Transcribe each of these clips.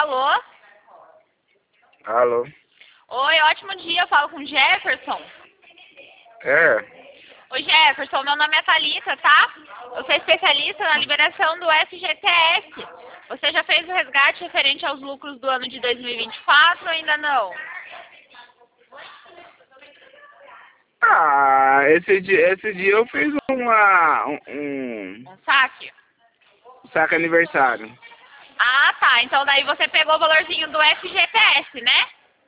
Alô? Alô? Oi, ótimo dia, eu falo com o Jefferson. É. Oi, Jefferson, meu nome é Thalita, tá? Eu sou especialista na liberação do FGTS. Você já fez o resgate referente aos lucros do ano de 2024 ou ainda não? Ah, esse dia eu fiz Um saque? saque aniversário. Ah, tá. Então daí você pegou o valorzinho do FGTS, né?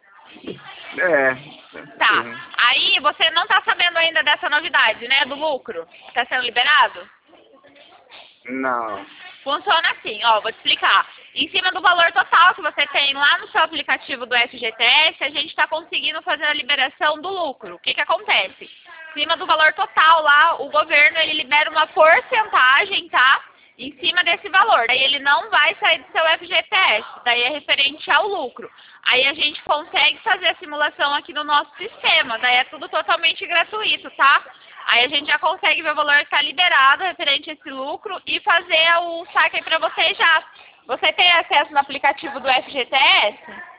É. Tá. Sim. Aí você não tá sabendo ainda dessa novidade, né? Do lucro que tá sendo liberado? Não. Funciona assim, ó, vou te explicar. Em cima do valor total que você tem lá no seu aplicativo do FGTS, a gente está conseguindo fazer a liberação do lucro. O que que acontece? Em cima do valor total lá, o governo ele libera uma porcentagem, tá? Em cima desse valor. Daí ele não vai sair do seu FGTS, daí é referente ao lucro. Aí a gente consegue fazer a simulação aqui no nosso sistema, daí é tudo totalmente gratuito, tá? Aí a gente já consegue ver o valor que está liberado referente a esse lucro e fazer o saque aí para você já. Você tem acesso no aplicativo do FGTS?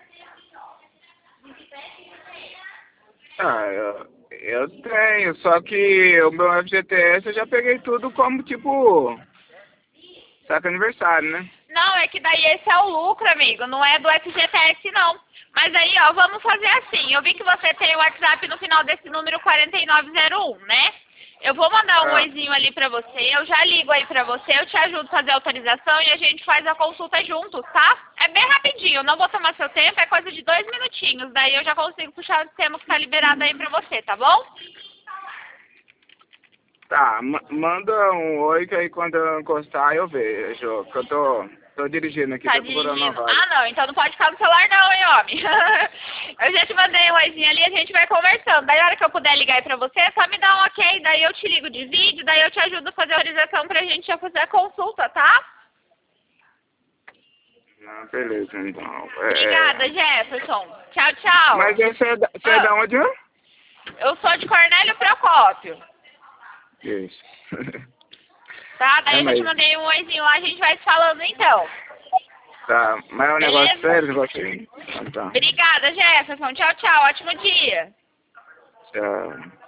Ah, eu tenho, só que o meu FGTS eu já peguei tudo como tipo saque aniversário, né? Não, é que daí esse é o lucro, amigo, não é do FGTS não. Mas aí, ó, vamos fazer assim. Eu vi que você tem o WhatsApp no final desse número 4901, né? Eu vou mandar um Ah, oizinho ali pra você, eu já ligo aí pra você, eu te ajudo a fazer a autorização e a gente faz a consulta juntos, tá? É bem rapidinho, eu não vou tomar seu tempo, é coisa de 2 minutinhos, daí eu já consigo puxar o sistema que tá liberado aí pra você, tá bom? tá, manda um oi que aí quando eu encostar eu vejo, que eu tô dirigindo aqui, Tá tô procurando uma dirigindo? vaga. Ah, não, então não pode ficar no celular não, hein, homem? Eu já te mandei um oizinho ali, a gente vai conversando. Daí a hora que eu puder ligar aí pra você, só me dá um ok, daí eu te ligo de vídeo, daí eu te ajudo a fazer a autorização pra gente já fazer a consulta, tá? Ah, beleza, então. Obrigada, Jefferson. Tchau, tchau. Mas você é da onde? Ó? Eu sou de Cornélio Procópio, Isso. tá? Daí É, eu já te mas mandei um oizinho lá, a gente vai se falando então. tá, mas é um negócio Beleza? sério de você. Então, tá. Obrigada, Jefferson. Tchau, tchau. Ótimo dia. Tchau.